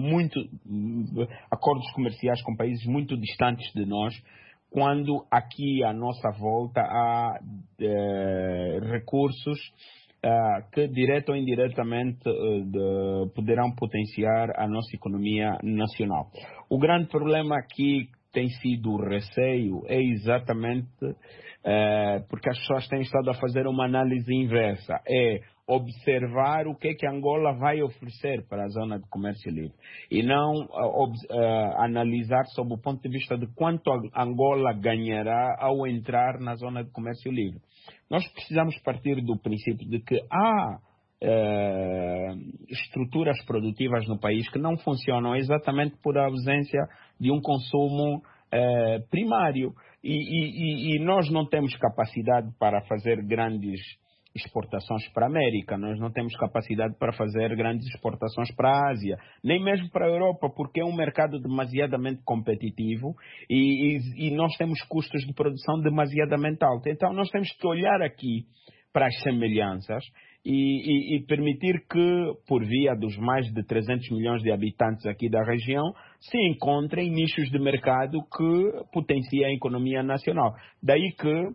acordos comerciais com países muito distantes de nós, quando aqui à nossa volta há recursos que direto ou indiretamente poderão potenciar a nossa economia nacional. O grande problema aqui tem sido o receio é exatamente porque as pessoas têm estado a fazer uma análise inversa. É observar o que é que Angola vai oferecer para a zona de comércio livre e não analisar sob o ponto de vista de quanto a Angola ganhará ao entrar na zona de comércio livre. Nós precisamos partir do princípio de que há estruturas produtivas no país que não funcionam exatamente por ausência de um consumo primário e nós não temos capacidade para fazer grandes exportações para a América, nós não temos capacidade para fazer grandes exportações para a Ásia, nem mesmo para a Europa, porque é um mercado demasiadamente competitivo e nós temos custos de produção demasiadamente altos. Então nós temos que olhar aqui para as semelhanças e permitir que, por via dos mais de 300 milhões de habitantes aqui da região, se encontrem nichos de mercado que potenciem a economia nacional. Daí que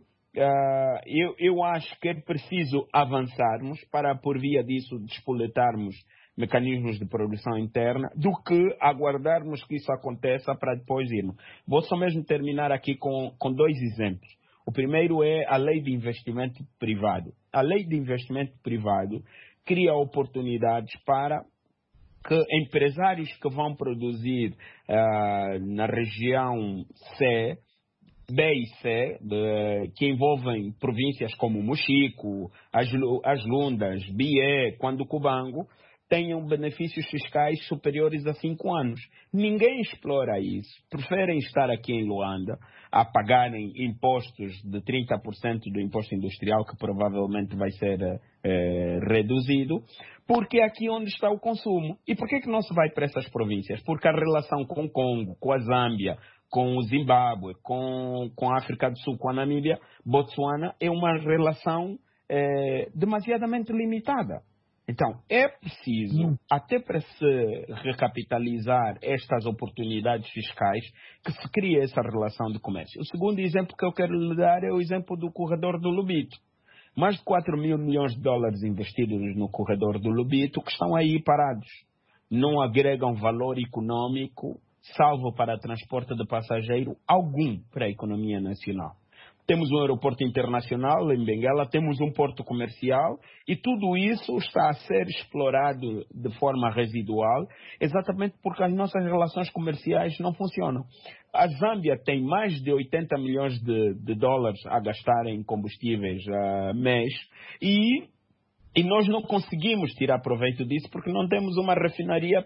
eu acho que é preciso avançarmos para, por via disso, despoletarmos mecanismos de produção interna, do que aguardarmos que isso aconteça para depois irmos. Vou só mesmo terminar aqui com 2 exemplos. O primeiro é a lei de investimento privado. A lei de investimento privado cria oportunidades para que empresários que vão produzir na região C, B e C, que envolvem províncias como Mochico, As Lundas, Bié, Quanducubango, tenham benefícios fiscais superiores a 5 anos. Ninguém explora isso. Preferem estar aqui em Luanda a pagarem impostos de 30% do imposto industrial, que provavelmente vai ser reduzido, porque é aqui onde está o consumo. E por que não se vai para essas províncias? Porque a relação com o Congo, com a Zâmbia, com o Zimbábue, com a África do Sul, com a Namíbia, Botsuana, é uma relação demasiadamente limitada. Então, é preciso, até para se recapitalizar estas oportunidades fiscais, que se crie essa relação de comércio. O segundo exemplo que eu quero lhe dar é o exemplo do corredor do Lobito. Mais de 4 mil milhões de dólares investidos no corredor do Lobito que estão aí parados. Não agregam valor econômico, salvo para transporte de passageiro, algum para a economia nacional. Temos um aeroporto internacional em Benguela, temos um porto comercial e tudo isso está a ser explorado de forma residual, exatamente porque as nossas relações comerciais não funcionam. A Zâmbia tem mais de 80 milhões de dólares a gastar em combustíveis mês e nós não conseguimos tirar proveito disso porque não temos uma refinaria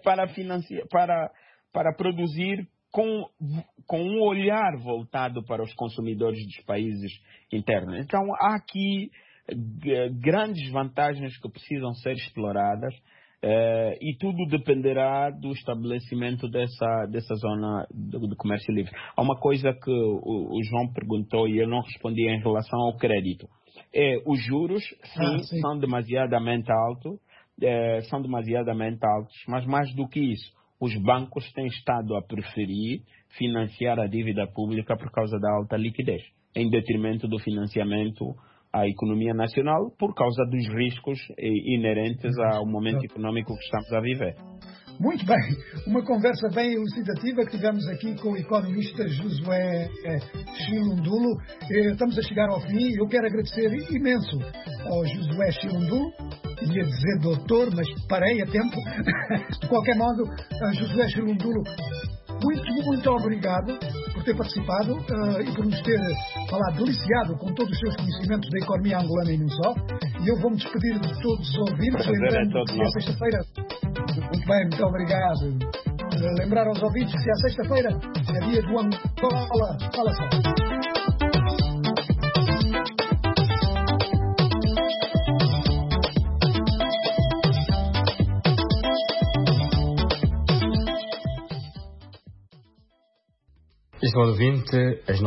para produzir com um olhar voltado para os consumidores dos países internos. Então, há aqui grandes vantagens que precisam ser exploradas e tudo dependerá do estabelecimento dessa zona de comércio livre. Há uma coisa que o João perguntou e eu não respondi em relação ao crédito. Os juros, sim, são demasiadamente altos, mas mais do que isso, os bancos têm estado a preferir financiar a dívida pública por causa da alta liquidez, em detrimento do financiamento à economia nacional, por causa dos riscos inerentes ao momento econômico que estamos a viver. Muito bem, uma conversa bem elucidativa que tivemos aqui com o economista Josué Chilundulo. Estamos a chegar ao fim. Eu quero agradecer imenso ao Josué Chilundulo. Ia dizer doutor, mas parei a tempo. De qualquer modo, Josué Chilundulo, muito obrigado por ter participado e por nos ter falado deliciado com todos os seus conhecimentos da economia angolana e não só. E eu vou-me despedir de todos os ouvintes, lembrando que é sexta-feira. Muito bem, muito obrigado. Lembrar aos ouvintes que a sexta-feira é dia do Angola. Fala só. Estimado ouvinte, as